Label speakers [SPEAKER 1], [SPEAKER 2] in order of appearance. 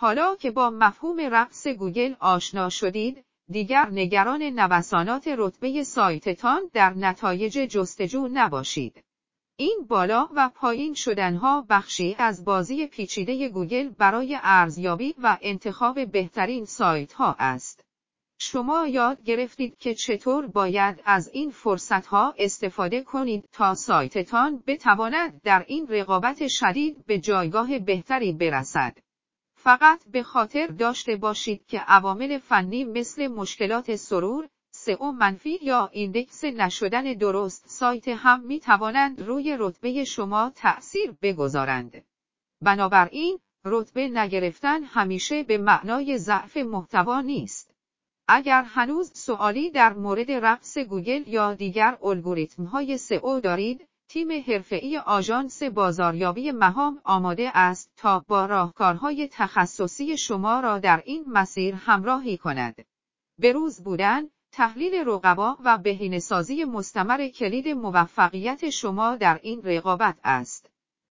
[SPEAKER 1] حالا که با مفهوم رقص گوگل آشنا شدید، دیگر نگران نوسانات رتبه سایتتان در نتایج جستجو نباشید. این بالا و پایین شدنها بخشی از بازی پیچیده گوگل برای ارزیابی و انتخاب بهترین سایت‌ها است. شما یاد گرفتید که چطور باید از این فرصت‌ها استفاده کنید تا سایتتان بتواند در این رقابت شدید به جایگاه بهتری برسد. فقط به خاطر داشته باشید که عوامل فنی مثل مشکلات سرور، سئو منفی یا ایندکس نشدن درست سایت هم می توانند روی رتبه شما تأثیر بگذارند. بنابراین، رتبه نگرفتن همیشه به معنای ضعف محتوا نیست. اگر هنوز سوالی در مورد رقص گوگل یا دیگر الگوریتم‌های سئو دارید، تیم حرفه‌ای آژانس بازاریابی مهام آماده است تا با راهکارهای تخصصی شما را در این مسیر همراهی کند. بروز بودن، تحلیل رقبا و بهینه‌سازی مستمر کلید موفقیت شما در این رقابت است.